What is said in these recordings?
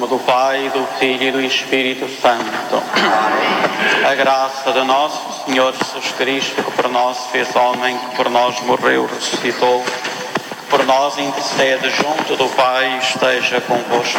nome do Pai, do Filho e do Espírito Santo. A graça de nosso Senhor Jesus Cristo, que por nós se fez homem, que por nós morreu, ressuscitou, que por nós intercede junto do Pai, esteja convosco.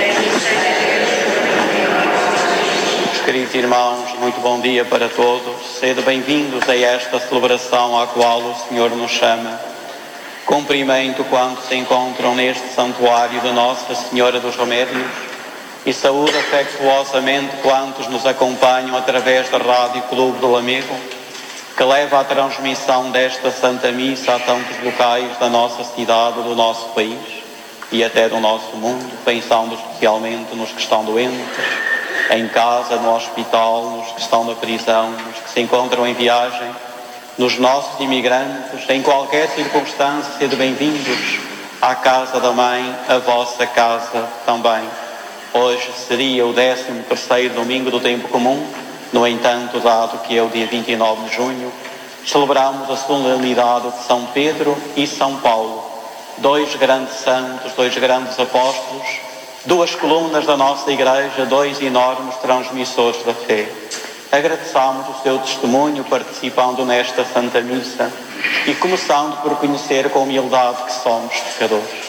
Queridos irmãos, muito bom dia para todos. Sede bem-vindos a esta celebração à qual o Senhor nos chama. Cumprimento quantos se encontram neste santuário de Nossa Senhora dos Remédios e saúdo afetuosamente quantos nos acompanham através da Rádio Clube do Lamego, que leva a transmissão desta Santa Missa a tantos locais da nossa cidade, do nosso país e até do nosso mundo, pensando especialmente nos que estão doentes, em casa, no hospital, nos que estão na prisão, nos que se encontram em viagem, nos nossos imigrantes, em qualquer circunstância, sede bem-vindos à casa da Mãe, a vossa casa também. Hoje seria o 13º domingo do tempo comum, no entanto, dado que é o dia 29 de junho, celebramos a solenidade de São Pedro e São Paulo, dois grandes santos, dois grandes apóstolos, duas colunas da nossa Igreja, dois enormes transmissores da fé. Agradeçamos o seu testemunho participando nesta Santa Missa e começando por conhecer com humildade que somos pecadores.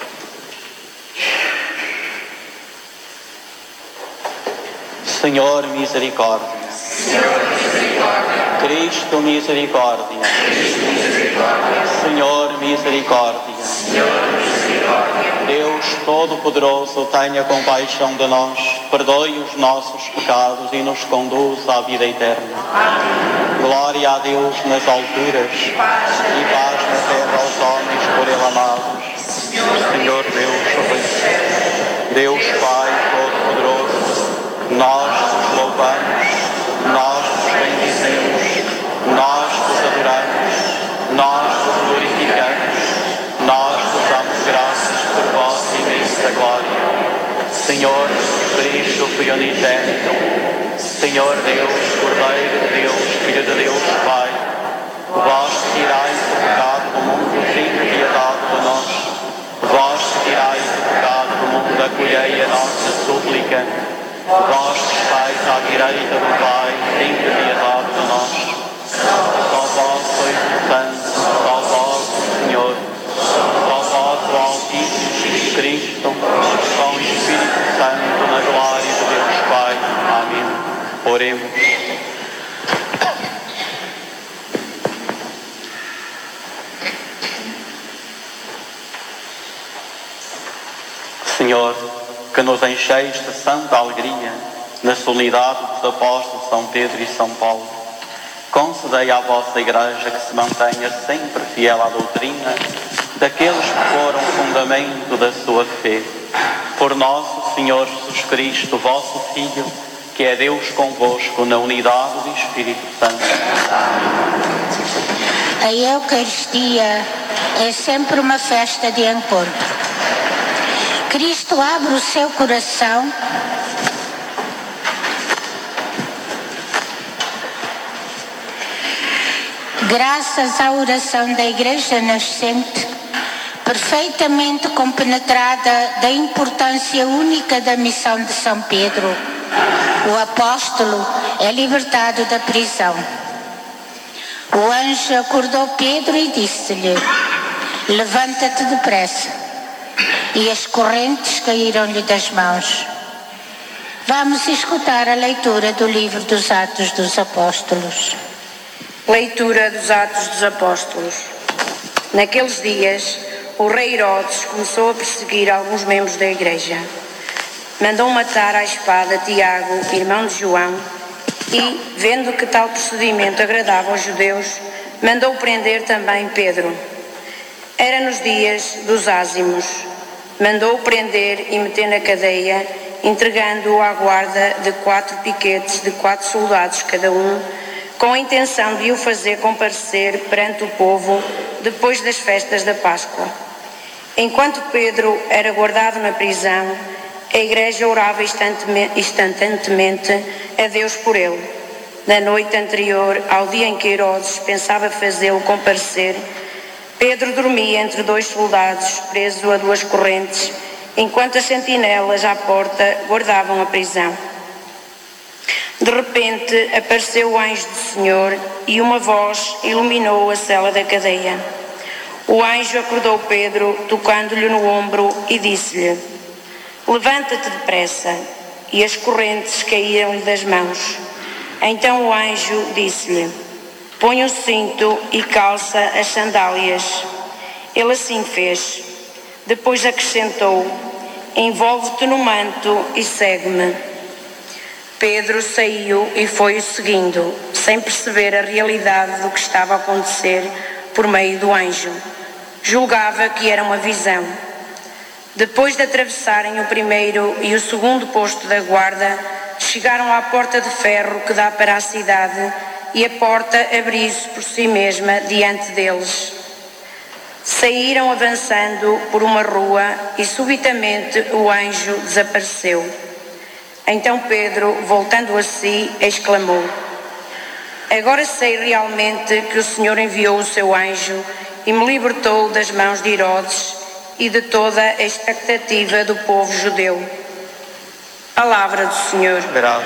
Senhor, misericórdia. Senhor, misericórdia. Cristo, misericórdia. Cristo, misericórdia. Senhor, misericórdia. Senhor, misericórdia. Deus Todo-Poderoso, tenha compaixão de nós, perdoe os nossos pecados e nos conduz à vida eterna. Amém. Glória a Deus nas alturas e paz na terra aos homens por Ele amados. Senhor Deus, Deus Pai Todo-Poderoso, nós vos louvamos, nós vos bendizemos, nós vos adoramos, nós vos glorificamos, nós vos damos graças por vossa imensa glória. Senhor Cristo, Filho unigênito, Senhor Deus, Cordeiro de Deus, Filho de Deus, Pai, vós tirais o pecado do mundo, tenha piedade de nós. Vós tirais o pecado do mundo, acolhei a nossa súplica. Vós que estáis à direita do Pai, tenha piedade de nós. Só vós sois o Santo, só vós o Senhor, só vós o Altíssimo Jesus Cristo, com o Espírito Santo, na glória de Deus Pai. Amém. Oremos. Senhor, que nos encheis de santa alegria na solenidade dos apóstolos São Pedro e São Paulo, concedei à vossa Igreja que se mantenha sempre fiel à doutrina daqueles que foram o fundamento da sua fé. Por nosso Senhor Jesus Cristo, vosso Filho, que é Deus convosco na unidade do Espírito Santo. A Eucaristia é sempre uma festa de encontro. Cristo abre o seu coração graças à oração da Igreja nascente, perfeitamente compenetrada da importância única da missão de São Pedro. O apóstolo é libertado da prisão. O anjo acordou Pedro e disse-lhe: levanta-te depressa. E as correntes caíram-lhe das mãos. Vamos escutar a leitura do livro dos Atos dos Apóstolos. Leitura dos Atos dos Apóstolos. Naqueles dias, o rei Herodes começou a perseguir alguns membros da Igreja. Mandou matar à espada Tiago, irmão de João, e, vendo que tal procedimento agradava aos judeus, mandou prender também Pedro. Era nos dias dos ázimos. Mandou prender e meter na cadeia, entregando-o à guarda de 4 piquetes de 4 soldados cada um, com a intenção de o fazer comparecer perante o povo depois das festas da Páscoa. Enquanto Pedro era guardado na prisão, a Igreja orava instantaneamente a Deus por ele. Na noite anterior ao dia em que Herodes pensava fazê-lo comparecer, Pedro dormia entre 2 soldados, preso a 2 correntes, enquanto as sentinelas à porta guardavam a prisão. De repente apareceu o anjo do Senhor e uma voz iluminou a cela da cadeia. O anjo acordou Pedro, tocando-lhe no ombro, e disse-lhe: levanta-te depressa. E as correntes caíram-lhe das mãos. Então o anjo disse-lhe: põe o cinto e calça as sandálias. Ele assim fez. Depois acrescentou: envolve-te no manto e segue-me. Pedro saiu e foi-o seguindo, sem perceber a realidade do que estava a acontecer por meio do anjo. Julgava que era uma visão. Depois de atravessarem o primeiro e o segundo posto da guarda, chegaram à porta de ferro que dá para a cidade, e a porta abriu-se por si mesma diante deles. Saíram avançando por uma rua e subitamente o anjo desapareceu. Então Pedro, voltando a si, exclamou: agora sei realmente que o Senhor enviou o seu anjo e me libertou das mãos de Herodes e de toda a expectativa do povo judeu. Palavra do Senhor. Graças.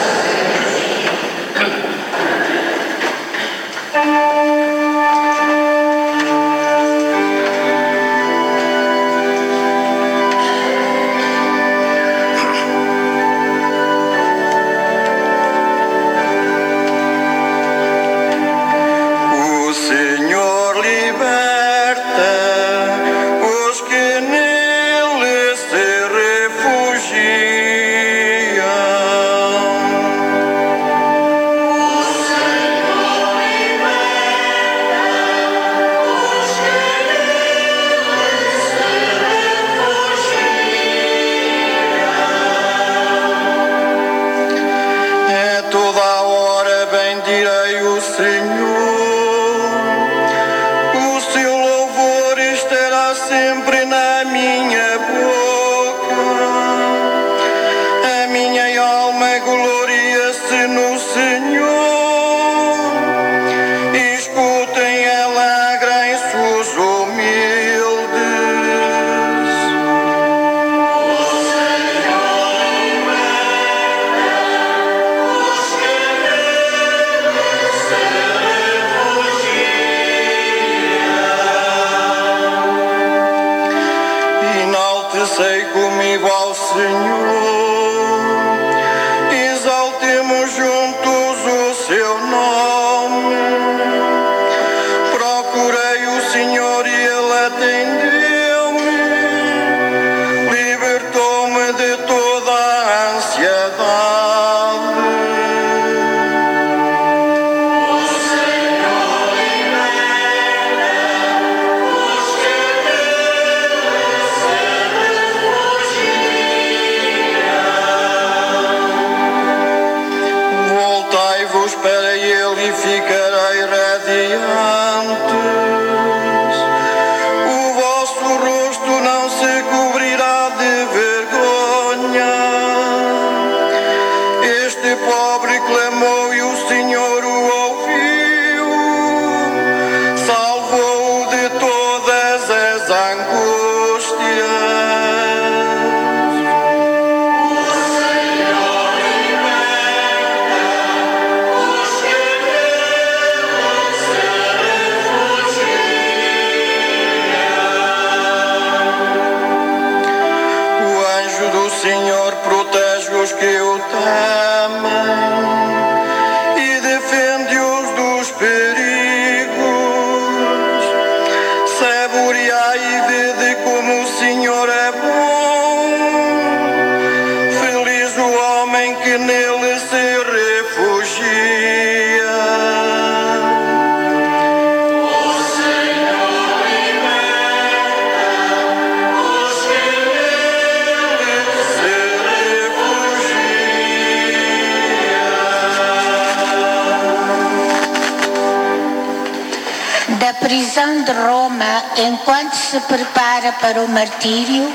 Prisão de Roma, enquanto se prepara para o martírio,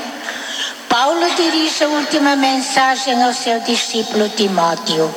Paulo dirige a última mensagem ao seu discípulo Timóteo.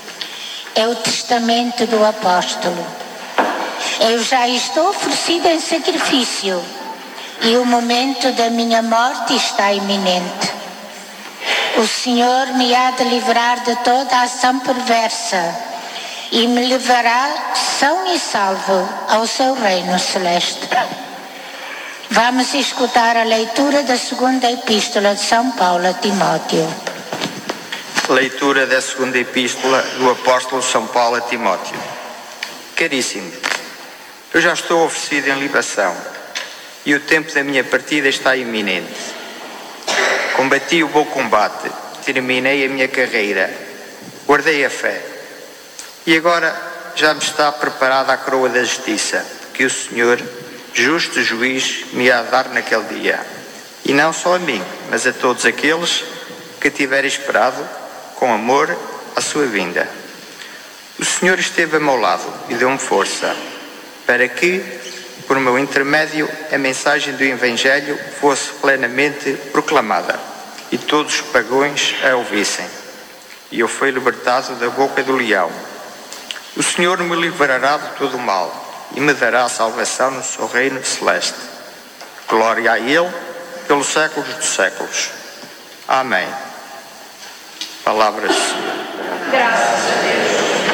É o testamento do apóstolo. Eu já estou oferecido em sacrifício e o momento da minha morte está iminente. O Senhor me há de livrar de toda ação perversa e me levará são e salvo ao seu reino celeste. Vamos escutar a leitura da segunda epístola de São Paulo a Timóteo. Leitura da segunda epístola do apóstolo São Paulo a Timóteo. Caríssimo, eu já estou oferecido em libação e o tempo da minha partida está iminente. Combati o bom combate, terminei a minha carreira, guardei a fé e agora já me está preparada a coroa da justiça que o Senhor, justo juiz, me há de dar naquele dia, e não só a mim, mas a todos aqueles que tiverem esperado com amor a sua vinda. O Senhor esteve a meu lado e deu-me força, para que, por meu intermédio, a mensagem do Evangelho fosse plenamente proclamada, e todos os pagãos a ouvissem. E eu fui libertado da boca do leão. O Senhor me livrará de todo o mal, e me dará a salvação no seu reino celeste. Glória a Ele, pelos séculos dos séculos. Amém. Palavras do Senhor. Graças a Deus.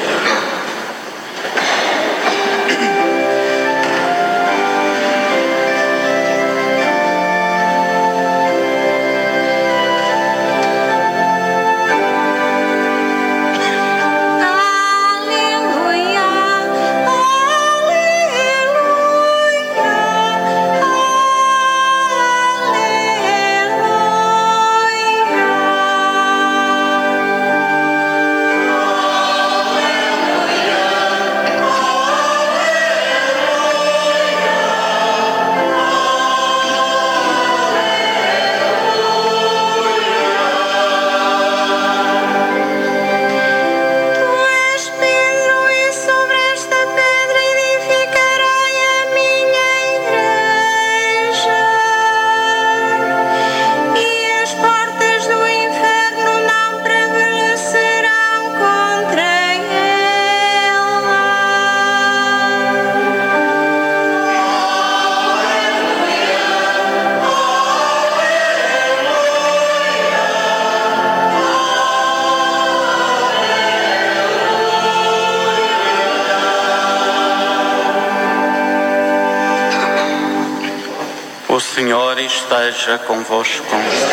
O Senhor esteja convosco.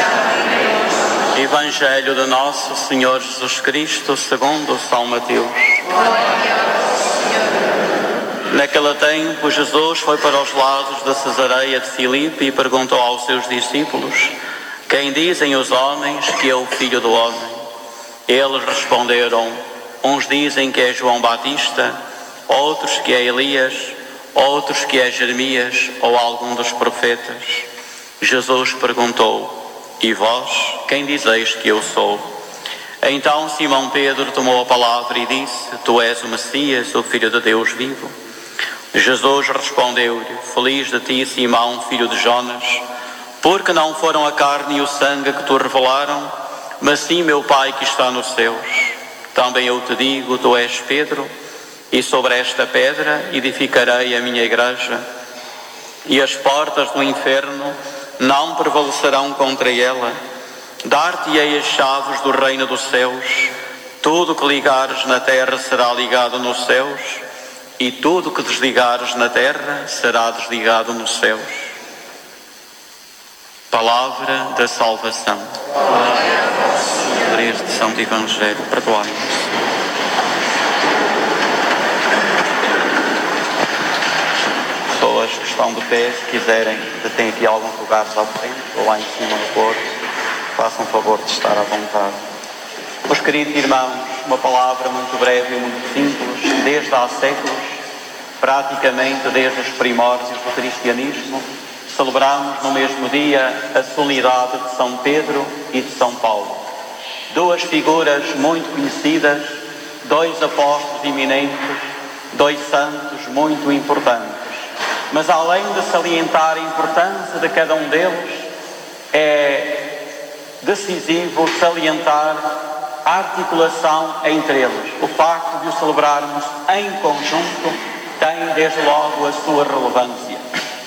Evangelho de nosso Senhor Jesus Cristo segundo São Mateus. Naquele tempo, Jesus foi para os lados da Cesareia de Filipe e perguntou aos seus discípulos: quem dizem os homens que é o Filho do Homem? Eles responderam: uns dizem que é João Batista, outros que é Elias, outros que é Jeremias ou algum dos profetas. Jesus perguntou: e vós, quem dizeis que eu sou? Então Simão Pedro tomou a palavra e disse: tu és o Messias, o Filho de Deus vivo. Jesus respondeu-lhe: feliz de ti, Simão, filho de Jonas, porque não foram a carne e o sangue que te revelaram, mas sim meu Pai que está nos céus. Também eu te digo, tu és Pedro, e sobre esta pedra edificarei a minha igreja, e as portas do inferno não prevalecerão contra ela. Dar-te-ei as chaves do reino dos céus. Tudo que ligares na terra será ligado nos céus, e tudo que desligares na terra será desligado nos céus. Palavra da salvação. Por este Santo Evangelho, perdoai-nos. Pessoas que estão de pé, se quiserem, têm aqui alguns lugares ao frente ou lá em cima no corpo, façam favor de estar à vontade. Meus queridos irmãos, uma palavra muito breve e muito simples. Desde há séculos, praticamente desde os primórdios do cristianismo, celebramos no mesmo dia a solenidade de São Pedro e de São Paulo. Duas figuras muito conhecidas, dois apóstolos eminentes, dois santos muito importantes. Mas além de salientar a importância de cada um deles, é decisivo salientar a articulação entre eles. O facto de o celebrarmos em conjunto tem desde logo a sua relevância.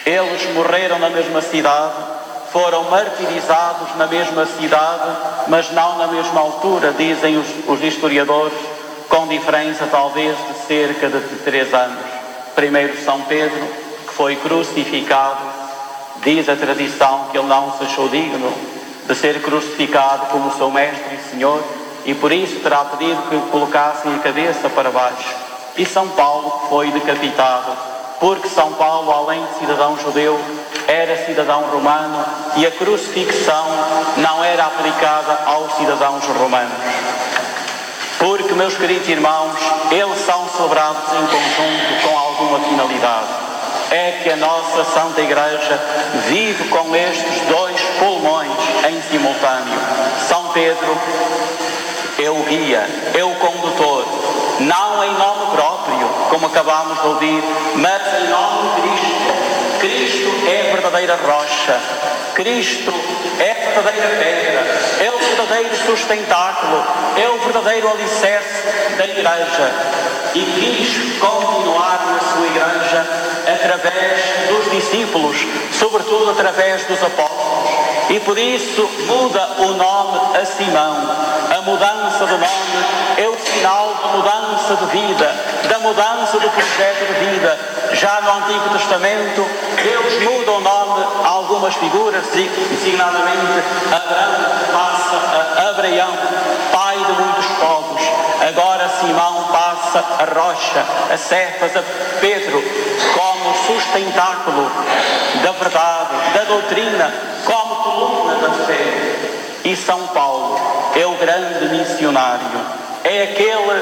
Eles morreram na mesma cidade, foram martirizados na mesma cidade, mas não na mesma altura, dizem os historiadores, com diferença talvez de cerca de 3 anos. Primeiro São Pedro, que foi crucificado, diz a tradição que ele não se achou digno de ser crucificado como seu mestre e senhor, e por isso terá pedido que colocassem a cabeça para baixo. E São Paulo, que foi decapitado, porque São Paulo, além de cidadão judeu, era cidadão romano, e a crucifixão não era aplicada aos cidadãos romanos. Porque, meus queridos irmãos, eles são celebrados em conjunto com alguma finalidade. É que a nossa Santa Igreja vive com estes 2 pulmões em simultâneo. São Pedro é o guia, é o condutor, não em nome próprio, como acabamos de ouvir, mas em nome de Cristo. Cristo é a verdadeira rocha, Cristo é a verdadeira pedra, é o verdadeiro sustentáculo, é o verdadeiro alicerce da Igreja, e quis continuar na sua Igreja através dos discípulos, sobretudo através dos apóstolos, e por isso muda o nome a Simão. A mudança de nome é o sinal da mudança de vida, da mudança do projeto de vida. Já no Antigo Testamento, Deus muda o nome a algumas figuras, designadamente Abraão passa a Abraão, pai de muitos povos. Agora Simão passa a rocha, a Cefas, a Pedro, como sustentáculo da verdade, da doutrina, como coluna da fé. E São Paulo é o grande missionário, é aquele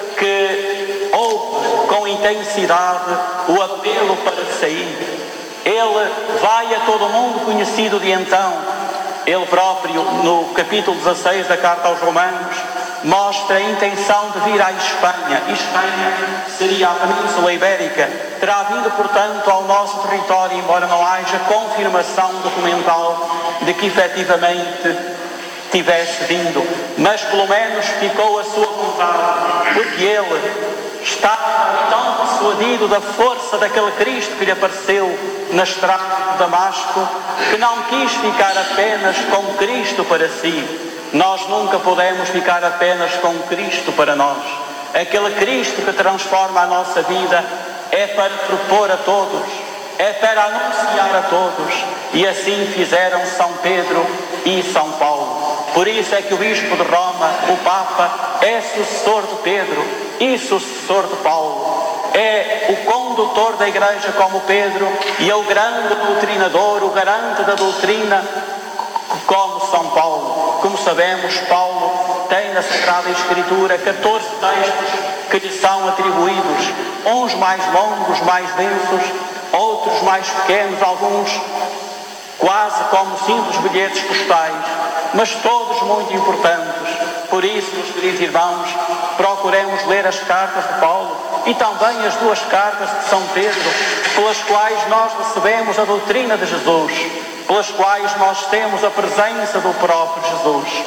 que ouve com intensidade o apelo para sair. Ele vai a todo mundo conhecido de então. Ele próprio, no capítulo 16 da Carta aos Romanos, mostra a intenção de vir à Espanha. Espanha seria a Península Ibérica. Terá vindo, portanto, ao nosso território, embora não haja confirmação documental de que efetivamente tivesse vindo, mas pelo menos ficou a sua vontade, porque ele estava tão persuadido da força daquele Cristo que lhe apareceu na estrada de Damasco, que não quis ficar apenas com Cristo para si. Nós nunca podemos ficar apenas com Cristo para nós. Aquele Cristo que transforma a nossa vida é para propor a todos, é para anunciar a todos, e assim fizeram São Pedro e São Paulo. Por isso é que o Bispo de Roma, o Papa, é sucessor de Pedro e sucessor de Paulo. É o condutor da Igreja como Pedro e é o grande doutrinador, o garante da doutrina como São Paulo. Como sabemos, Paulo tem na Sagrada Escritura 14 textos que lhe são atribuídos, uns mais longos, mais densos, outros mais pequenos, alguns quase como simples bilhetes postais, mas todos muito importantes. Por isso, meus queridos irmãos, procuremos ler as cartas de Paulo e também as 2 cartas de São Pedro, pelas quais nós recebemos a doutrina de Jesus, pelas quais nós temos a presença do próprio Jesus.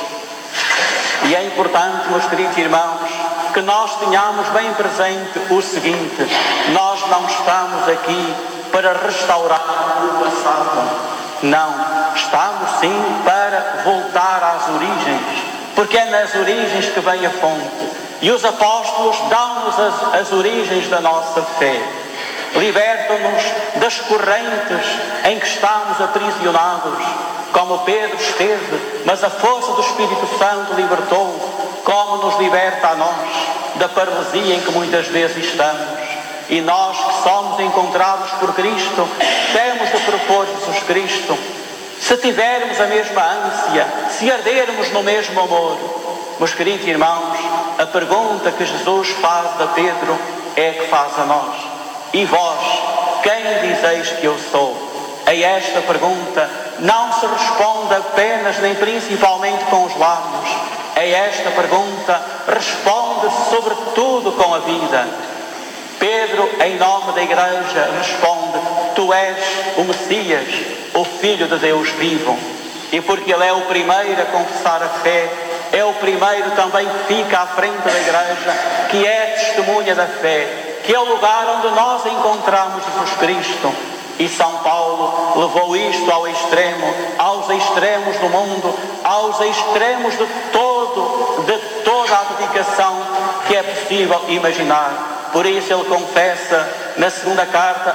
E é importante, meus queridos irmãos, que nós tenhamos bem presente o seguinte: nós não estamos aqui para restaurar o passado. Não, estamos sim para voltar às origens, porque é nas origens que vem a fonte. E os apóstolos dão-nos as origens da nossa fé, libertam-nos das correntes em que estamos aprisionados, como Pedro esteve, mas a força do Espírito Santo libertou, como nos liberta a nós da paralisia em que muitas vezes estamos. E nós que somos encontrados por Cristo, temos de propor Jesus Cristo. Se tivermos a mesma ânsia, se ardermos no mesmo amor, meus queridos irmãos, a pergunta que Jesus faz a Pedro é que faz a nós: e vós, quem dizeis que eu sou? A esta pergunta não se responde apenas nem principalmente com os lábios. A esta pergunta responde-se sobretudo com a vida. Pedro, em nome da Igreja, responde: tu és o Messias, o Filho de Deus vivo. E porque ele é o primeiro a confessar a fé, é o primeiro também que fica à frente da Igreja, que é a testemunha da fé, que é o lugar onde nós encontramos Jesus Cristo. E São Paulo levou isto ao extremo, aos extremos do mundo, aos extremos de toda a dedicação que é possível imaginar. Por isso ele confessa na segunda carta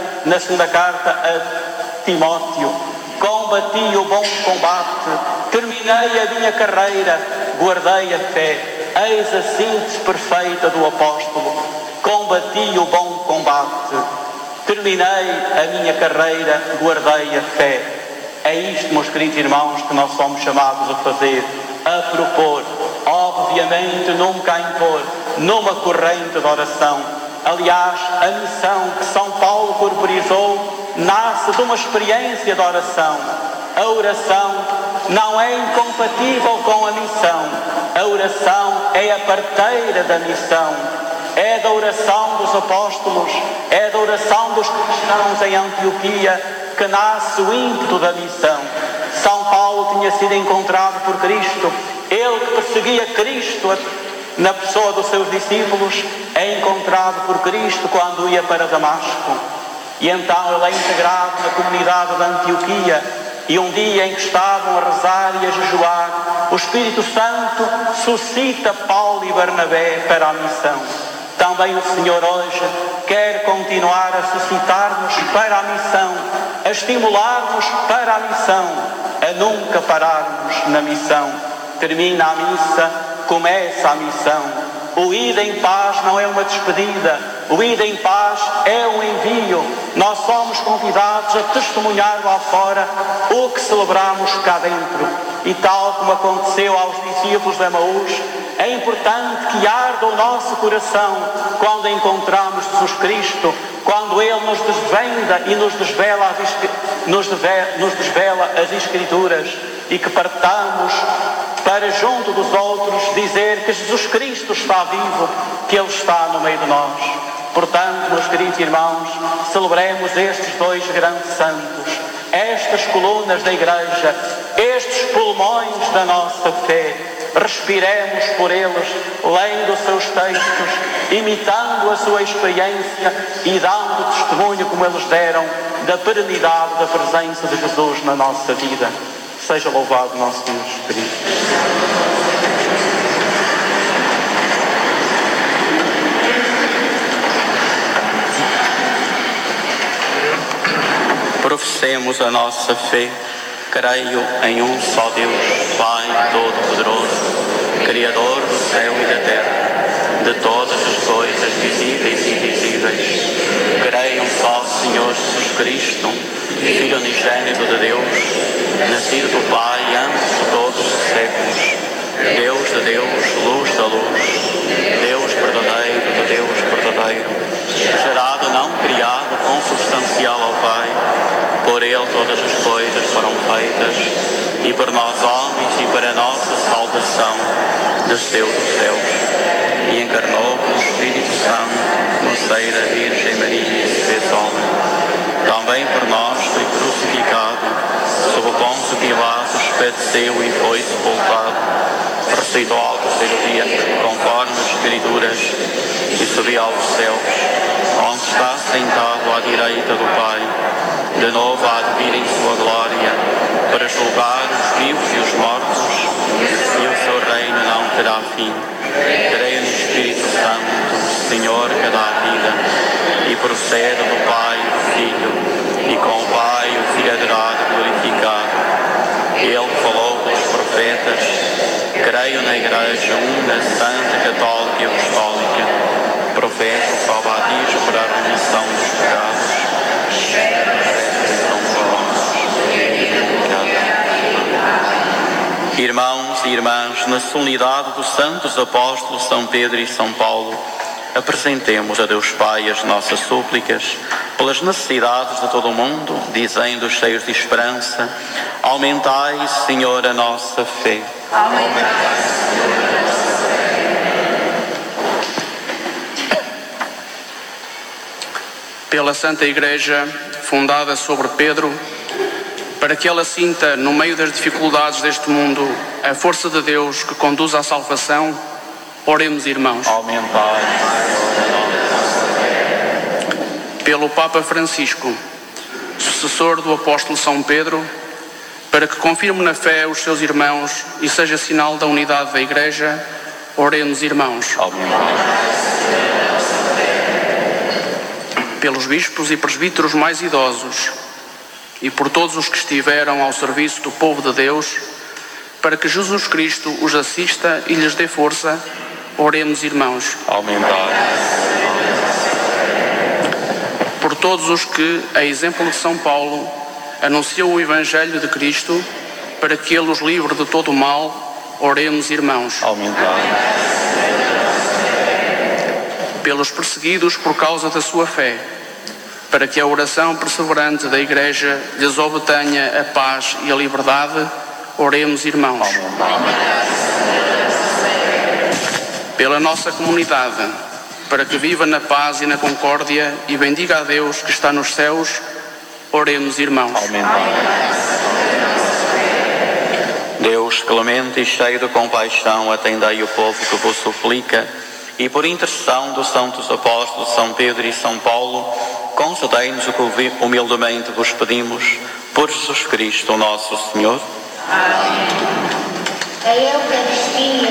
a Timóteo: combati o bom combate, terminei a minha carreira, guardei a fé. Eis a síntese perfeita do apóstolo: combati o bom combate, terminei a minha carreira, guardei a fé. É isto, meus queridos irmãos, que nós somos chamados a fazer, a propor, obviamente nunca a impor, numa corrente de oração. Aliás, a missão que São Paulo corporizou nasce de uma experiência de oração. A oração não é incompatível com a missão. A oração é a parteira da missão. É da oração dos apóstolos, é da oração dos cristãos em Antioquia que nasce o ímpeto da missão. São Paulo tinha sido encontrado por Cristo. Ele que perseguia Cristo na pessoa dos seus discípulos, é encontrado por Cristo quando ia para Damasco. E então ele é integrado na comunidade de Antioquia. E um dia em que estavam a rezar e a jejuar, o Espírito Santo suscita Paulo e Barnabé para a missão. Também o Senhor hoje quer continuar a suscitar-nos para a missão, a estimular-nos para a missão, a nunca pararmos na missão. Termina a missa, começa a missão. O ida em paz não é uma despedida, o ida em paz é um envio. Nós somos convidados a testemunhar lá fora o que celebramos cá dentro. E tal como aconteceu aos discípulos de Emaús, é importante que arda o nosso coração quando encontramos Jesus Cristo, quando Ele nos desvenda e nos desvela as Escrituras, e que partamos para junto dos outros dizer que Jesus Cristo está vivo, que Ele está no meio de nós. Portanto, meus queridos irmãos, celebremos estes dois grandes santos, estas colunas da Igreja, estes pulmões da nossa fé. Respiremos por eles, lendo os seus textos, imitando a sua experiência e dando testemunho, como eles deram, da perenidade da presença de Jesus na nossa vida. Seja louvado nosso Deus Cristo. Professemos a nossa fé. Creio em um só Deus, Pai Todo-Poderoso, Criador do céu e da terra, de todas as coisas visíveis e invisíveis. Creio em um só Senhor Jesus Cristo, Filho unigênito de Deus, nascido do Pai antes de todos os séculos, Deus de Deus, luz da luz, Deus verdadeiro de Deus verdadeiro, gerado, não criado, consubstancial ao Pai. Por Ele todas as coisas foram feitas, e por nós homens e para a nossa salvação desceu dos céus, e encarnou pelo Espírito Santo no seio da Virgem Maria e se fez homem. Também por nós foi crucificado, sob o Pôncio Pilatos padeceu e foi sepultado, ressuscitou ao terceiro dia, conforme as Escrituras, e subiu aos céus, onde está sentado à direita do Pai. De novo há de vir em sua glória, para julgar os vivos e os mortos, e o seu reino não terá fim. Creio no Espírito Santo, Senhor que dá vida, e procede do Pai e do Filho, e com o Pai o Filho adorado e glorificado. Ele falou pelos profetas. Creio na Igreja una, santa, católica e apostólica, profeta ao batismo para a remissão dos pecados. Irmãos e irmãs, na solenidade dos santos apóstolos São Pedro e São Paulo, apresentemos a Deus Pai as nossas súplicas pelas necessidades de todo o mundo, dizendo, cheios de esperança: aumentai, Senhor, a nossa fé. Aumentai, Senhor, a nossa fé. Pela Santa Igreja, fundada sobre Pedro, para que ela sinta, no meio das dificuldades deste mundo, a força de Deus que conduz à salvação, oremos, irmãos. Aumentai, Senhor, a nossa fé. Pelo Papa Francisco, intercessor do apóstolo São Pedro, para que confirme na fé os seus irmãos e seja sinal da unidade da Igreja, oremos, irmãos. Pelos bispos e presbíteros mais idosos e por todos os que estiveram ao serviço do povo de Deus, para que Jesus Cristo os assista e lhes dê força, oremos, irmãos. Por todos os que, a exemplo de São Paulo, anunciou o Evangelho de Cristo, para que Ele os livre de todo o mal, oremos, irmãos. Pelos perseguidos por causa da sua fé, para que a oração perseverante da Igreja lhes obtenha a paz e a liberdade, oremos, irmãos. Pela nossa comunidade, para que viva na paz e na concórdia e bendiga a Deus que está nos céus, oremos, irmãos. Deus, clemente e cheio de compaixão, atendei o povo que vos suplica, e por intercessão dos santos apóstolos São Pedro e São Paulo, concedei-nos o que humildemente vos pedimos, por Jesus Cristo, nosso Senhor. Amém. A Eucaristia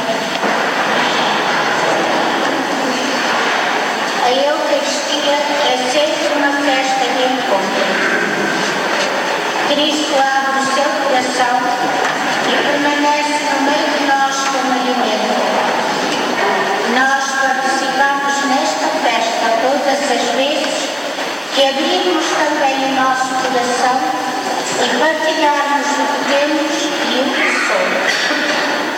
é sempre uma festa de encontro. Cristo abre o seu coração e permanece no meio de nós como alimento. Nós participamos nesta festa todas as vezes que abrimos também o nosso coração e partilharmos o que temos e o que somos.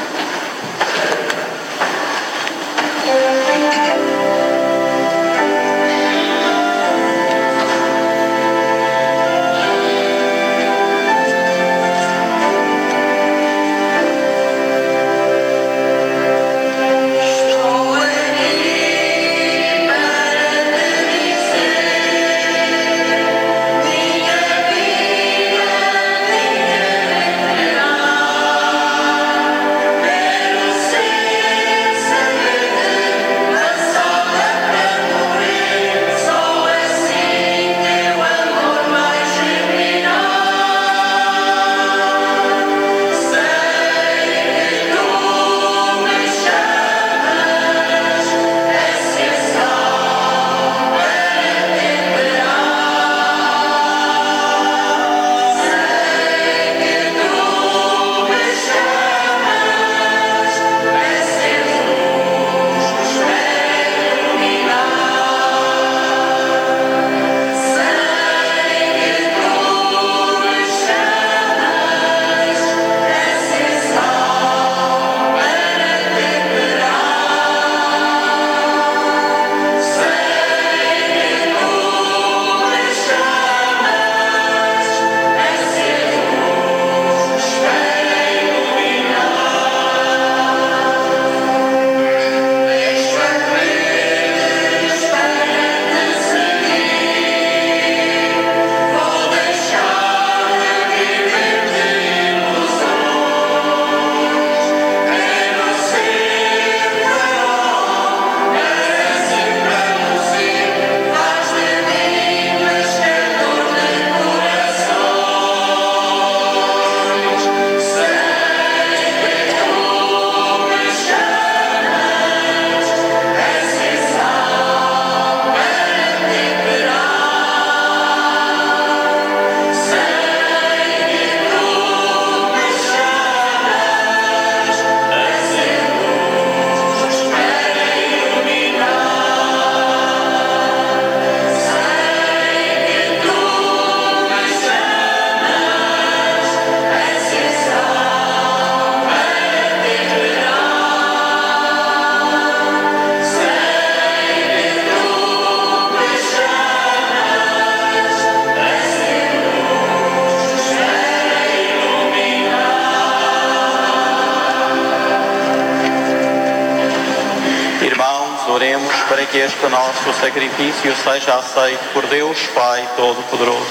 Oremos para que este nosso sacrifício seja aceito por Deus Pai Todo-Poderoso.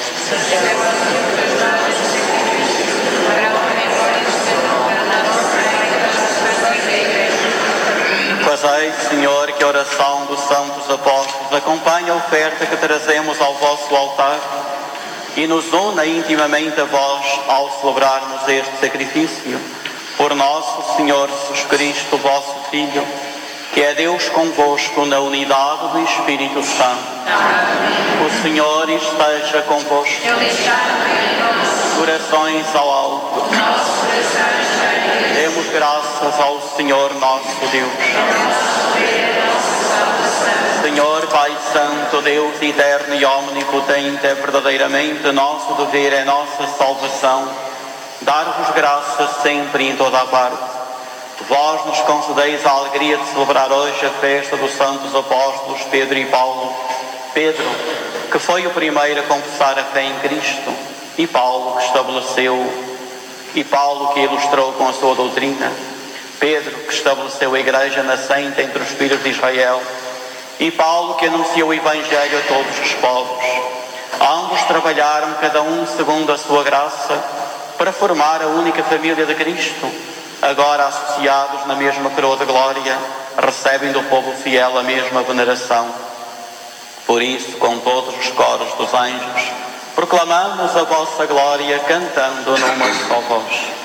Fazei, Senhor, que a oração dos santos apóstolos acompanhe a oferta que trazemos ao vosso altar e nos una intimamente a vós ao celebrarmos este sacrifício por nosso Senhor Jesus Cristo, vosso Filho, que é Deus convosco na unidade do Espírito Santo. O Senhor esteja convosco. Corações ao alto. Demos graças ao Senhor nosso Deus. Senhor Pai Santo, Deus eterno e omnipotente, é verdadeiramente nosso dever, é nossa salvação, dar-vos graças sempre e em toda a parte. Vós nos concedeis a alegria de celebrar hoje a festa dos santos apóstolos Pedro e Paulo. Pedro, que foi o primeiro a confessar a fé em Cristo, e Paulo, que ilustrou com a sua doutrina. Pedro, que estabeleceu a igreja nascente entre os filhos de Israel, e Paulo, que anunciou o Evangelho a todos os povos. Ambos trabalharam, cada um segundo a sua graça, para formar a única família de Cristo. Agora associados na mesma coroa de glória, recebem do povo fiel a mesma veneração. Por isso, com todos os coros dos anjos, proclamamos a vossa glória, cantando numa só voz.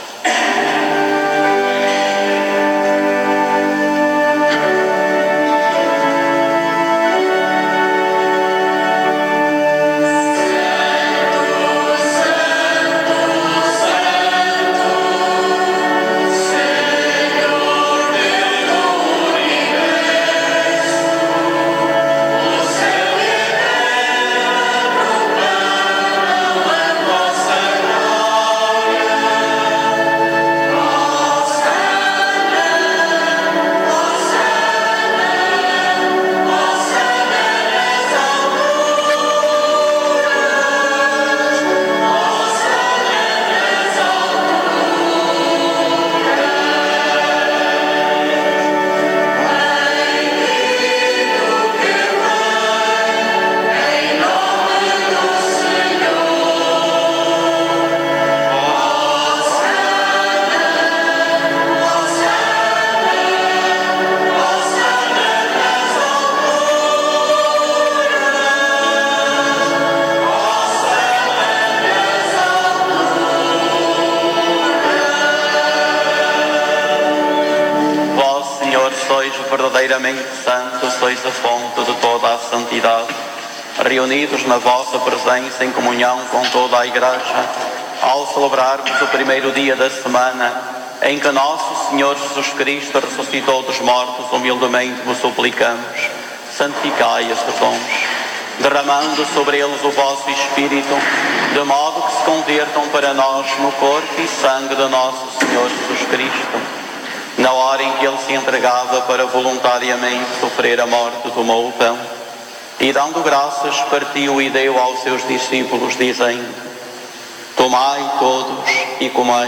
Verdadeiramente santo, sois a fonte de toda a santidade. Reunidos na vossa presença em comunhão com toda a Igreja, ao celebrarmos o primeiro dia da semana em que nosso Senhor Jesus Cristo ressuscitou dos mortos, humildemente vos suplicamos, santificai estes dons, derramando sobre eles o vosso Espírito, de modo que se convertam para nós no corpo e sangue de nosso Senhor Jesus Cristo. Na hora em que ele se entregava para voluntariamente sofrer a morte, tomou o pão e, dando graças, partiu e deu aos seus discípulos, dizendo: tomai todos e comei,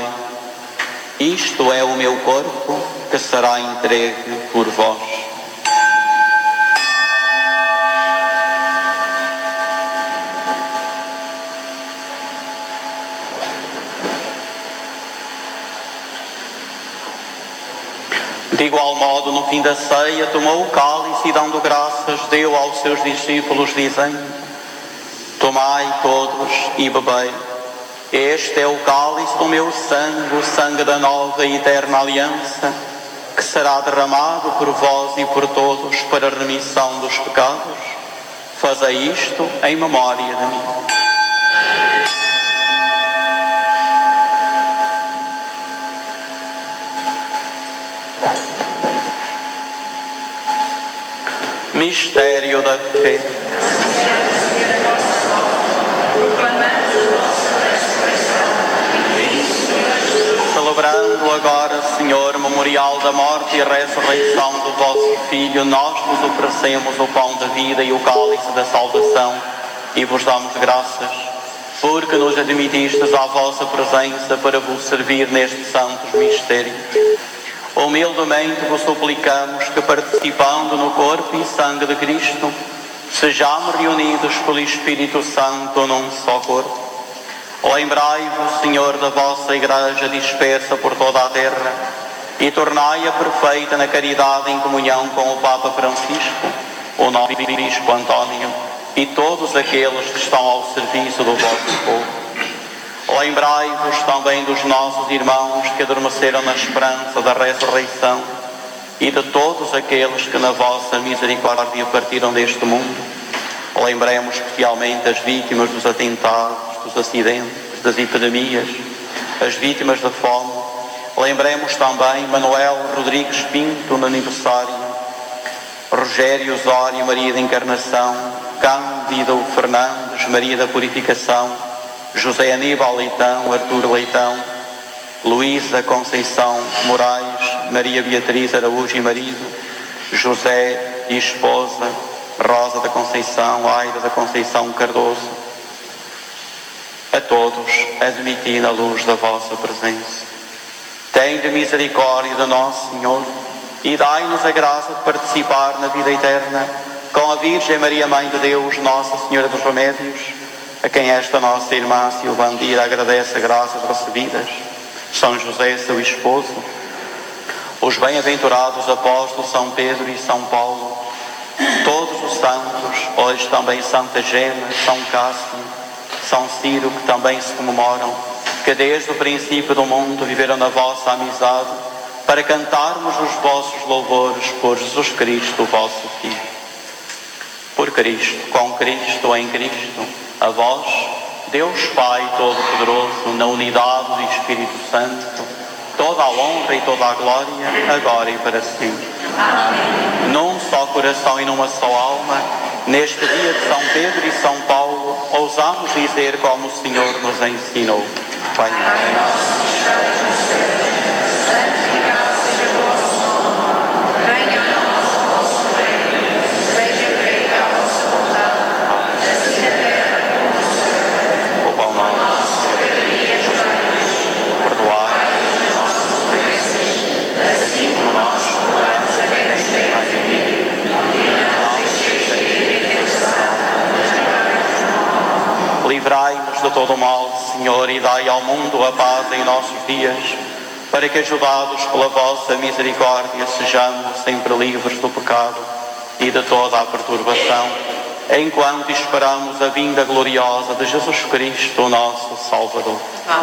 isto é o meu corpo que será entregue por vós. De igual modo, no fim da ceia, tomou o cálice e, dando graças, deu aos seus discípulos, dizendo: tomai todos e bebei. Este é o cálice do meu sangue, o sangue da nova e eterna aliança, que será derramado por vós e por todos para a remissão dos pecados. Fazei isto em memória de mim. Mistério da fé. Celebrando agora, Senhor, memorial da morte e ressurreição do vosso Filho, nós vos oferecemos o pão da vida e o cálice da salvação e vos damos graças, porque nos admitistes à vossa presença para vos servir nestes santos mistérios. Humildemente vos suplicamos que, participando no corpo e sangue de Cristo, sejamos reunidos pelo Espírito Santo num só corpo. Lembrai-vos, Senhor, da vossa Igreja dispersa por toda a terra e tornai-a perfeita na caridade em comunhão com o Papa Francisco, o nosso Bispo António, e todos aqueles que estão ao serviço do vosso povo. Lembrai-vos também dos nossos irmãos que adormeceram na esperança da ressurreição e de todos aqueles que na vossa misericórdia partiram deste mundo. Lembremos especialmente as vítimas dos atentados, dos acidentes, das epidemias, as vítimas da fome. Lembremos também Manuel Rodrigues Pinto no aniversário, Rogério Osório Maria da Encarnação, Cândido Fernandes Maria da Purificação, José Aníbal Leitão, Artur Leitão, Luísa Conceição Moraes, Maria Beatriz Araújo e marido, José e esposa, Rosa da Conceição, Aida da Conceição Cardoso. A todos admiti na luz da vossa presença. Tende misericórdia de nosso Senhor e dai-nos a graça de participar na vida eterna com a Virgem Maria, Mãe de Deus, Nossa Senhora dos Remédios, a quem esta nossa irmã Silvandira agradece graças recebidas, São José, seu esposo, os bem-aventurados apóstolos São Pedro e São Paulo, todos os santos, hoje também Santa Gema, São Cássio, São Ciro, que também se comemoram, que desde o princípio do mundo viveram na vossa amizade, para cantarmos os vossos louvores por Jesus Cristo, o vosso Filho. Por Cristo, com Cristo, em Cristo, a vós, Deus Pai Todo-Poderoso, na unidade do Espírito Santo, toda a honra e toda a glória, agora e para sempre. Amém. Num só coração e numa só alma, neste dia de São Pedro e São Paulo, ousamos dizer como o Senhor nos ensinou. Pai nosso, que estais no céu, santificado seja o vosso nome, venha a nós o vosso reino, seja feita a vossa vontade, assim na terra como no céu. O pão nosso, cada dia ajudai-nos, perdoai-nos as nossas ofensas, assim como nós perdoamos a quem nos tem ofendido, e não deixeis cair em tentação, mas livrai-nos do mal. Livrai-nos de todo o mal, Senhor, e dai ao mundo a paz em nossos dias, para que, ajudados pela vossa misericórdia, sejamos sempre livres do pecado e de toda a perturbação, enquanto esperamos a vinda gloriosa de Jesus Cristo, o nosso Salvador.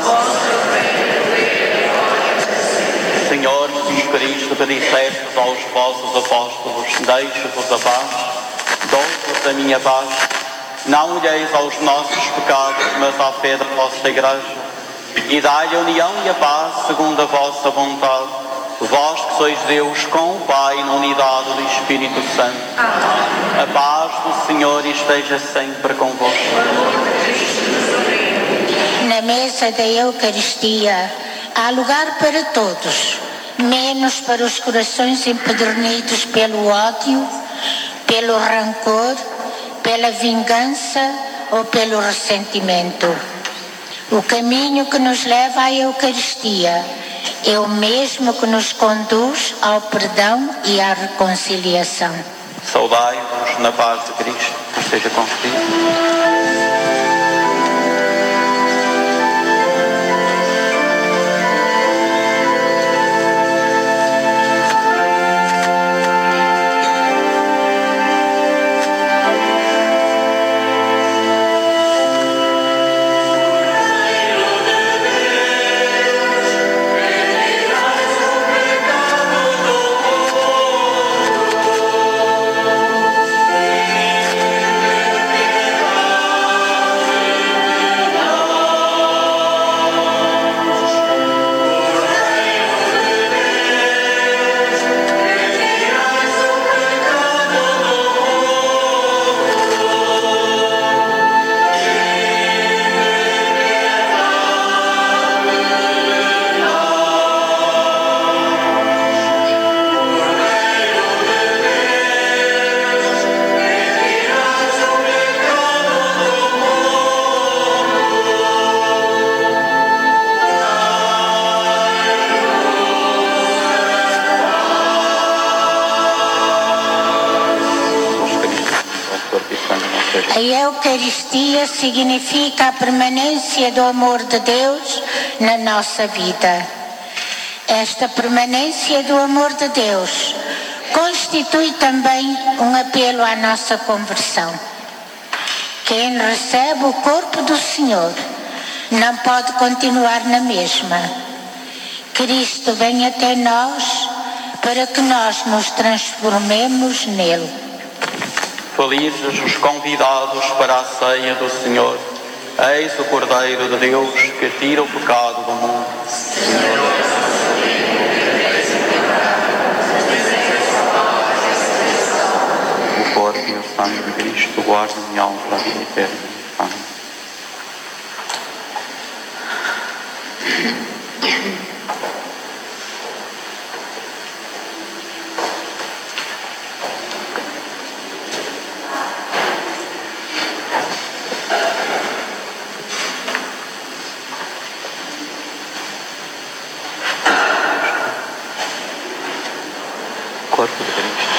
Senhor Jesus Cristo, que dissestes aos vossos apóstolos: deixo-vos a paz, dou-vos a minha paz. Não olheis aos nossos pecados, mas à fé da vossa Igreja, e dai a união e a paz segundo a vossa vontade, vós que sois Deus com o Pai na unidade do Espírito Santo. Amém. A paz do Senhor esteja sempre convosco. Na mesa da Eucaristia há lugar para todos, menos para os corações empedernidos pelo ódio, pelo rancor, pela vingança ou pelo ressentimento. O caminho que nos leva à Eucaristia é o mesmo que nos conduz ao perdão e à reconciliação. Saudai-vos na paz de Cristo, esteja convosco. A Eucaristia significa a permanência do amor de Deus na nossa vida. Esta permanência do amor de Deus constitui também um apelo à nossa conversão. Quem recebe o corpo do Senhor não pode continuar na mesma. Cristo vem até nós para que nós nos transformemos nele. Felizes os convidados para a ceia do Senhor. Eis o Cordeiro de Deus que tira o pecado do mundo. O corpo e o sangue de Cristo guardam minha alma para a vida eterna. Amém. Corpo de Cristo.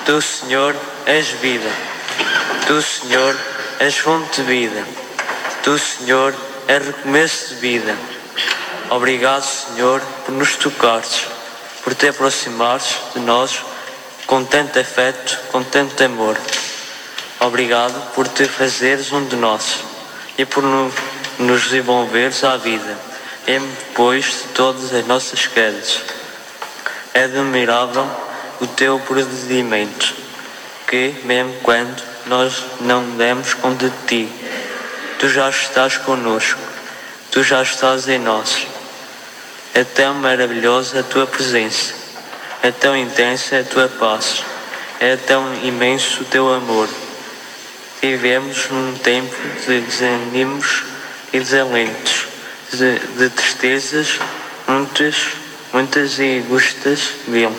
Tu, Senhor, és vida. Tu, Senhor, és fonte de vida. Tu, Senhor, és recomeço de vida. Obrigado, Senhor, por nos tocares, por te aproximares de nós com tanto afeto, com tanto amor. Obrigado por te fazeres um de nós e por nos devolveres à vida, mesmo depois de todas as nossas quedas. É admirável o teu procedimento, que, mesmo quando nós não demos conta de ti, tu já estás connosco, tu já estás em nós. É tão maravilhosa a tua presença, é tão intensa a tua paz, é tão imenso o teu amor. Vivemos num tempo de desânimos e desalentos, de tristezas, muitas e angústias mil.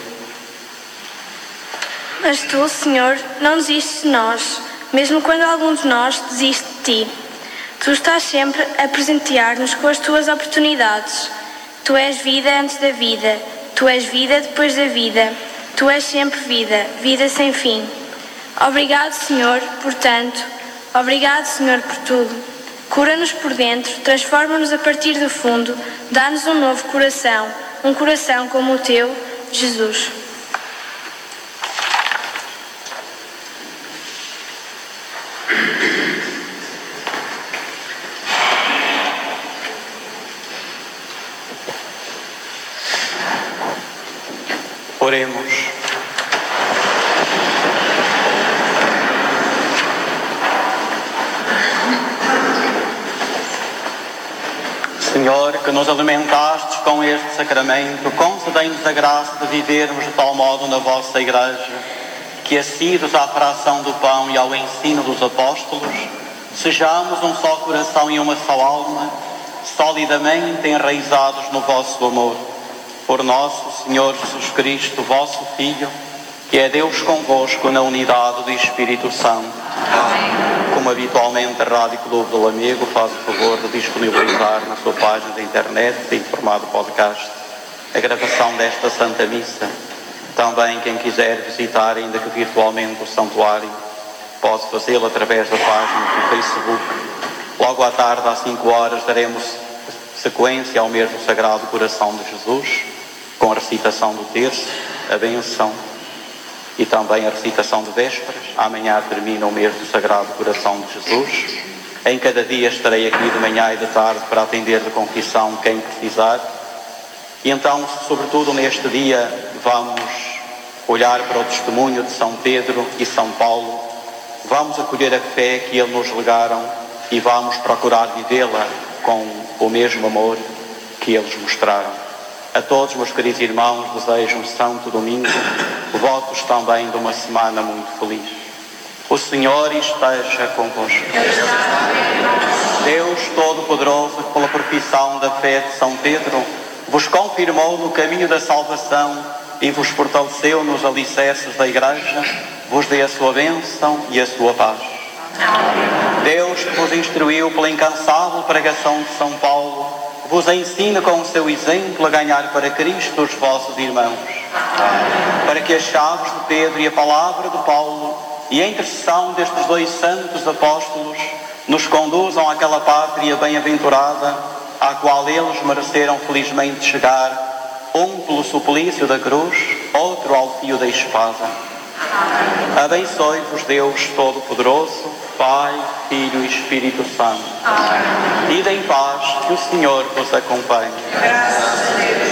Mas tu, Senhor, não desistes de nós, mesmo quando algum de nós desiste de ti. Tu estás sempre a presentear-nos com as tuas oportunidades. Tu és vida antes da vida, tu és vida depois da vida, tu és sempre vida, vida sem fim. Obrigado, Senhor, por tanto. Obrigado, Senhor, por tudo. Cura-nos por dentro, transforma-nos a partir do fundo, dá-nos um novo coração, um coração como o teu, Jesus. Oremos. Senhor, que nos alimentastes com este sacramento, concedei-nos a graça de vivermos de tal modo na vossa Igreja, que, assíduos à fração do pão e ao ensino dos apóstolos, sejamos um só coração e uma só alma, solidamente enraizados no vosso amor. Por nosso Senhor Jesus Cristo, vosso Filho, que é Deus convosco na unidade do Espírito Santo. Amém. Como habitualmente a Rádio Clube do Lamego faz o favor de disponibilizar na sua página de internet, em formato podcast, a gravação desta Santa Missa. Também quem quiser visitar, ainda que virtualmente, o santuário, pode fazê-lo através da página do Facebook. Logo à tarde, às 5 horas, daremos sequência ao mês do Sagrado Coração de Jesus, com a recitação do terço, a benção e também a recitação de vésperas. Amanhã termina o mês do Sagrado Coração de Jesus. Em cada dia estarei aqui de manhã e de tarde para atender de confissão quem precisar. E então, sobretudo neste dia, vamos olhar para o testemunho de São Pedro e São Paulo. Vamos acolher a fé que eles nos legaram e vamos procurar vivê-la com o mesmo amor que eles mostraram. A todos, meus queridos irmãos, desejo um santo domingo, votos também de uma semana muito feliz. O Senhor esteja convosco. Deus Todo-Poderoso, que pela profissão da fé de São Pedro, vos confirmou no caminho da salvação e vos fortaleceu nos alicerces da Igreja, vos dê a sua bênção e a sua paz. Deus, que vos instruiu pela incansável pregação de São Paulo, vos ensina com o seu exemplo a ganhar para Cristo os vossos irmãos, para que as chaves de Pedro e a palavra de Paulo e a intercessão destes dois santos apóstolos nos conduzam àquela pátria bem-aventurada à qual eles mereceram felizmente chegar, um pelo suplício da cruz, outro ao fio da espada. Abençoe-vos Deus Todo-Poderoso, Pai, Filho e Espírito Santo. Ide em paz, que o Senhor vos acompanhe. Graças a Deus.